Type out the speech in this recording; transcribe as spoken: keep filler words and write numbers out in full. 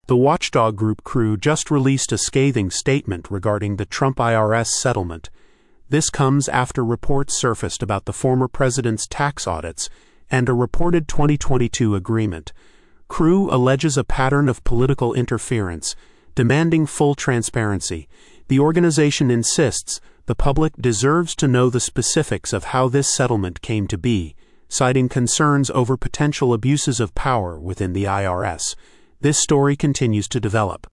The watchdog group Crew just released a scathing statement regarding the Trump I R S settlement. This comes after reports surfaced about the former president's tax audits and a reported twenty twenty-two agreement. Crew alleges a pattern of political interference, demanding full transparency. The organization insists the public deserves to know the specifics of how this settlement came to be, citing concerns over potential abuses of power within the I R S. This story continues to develop.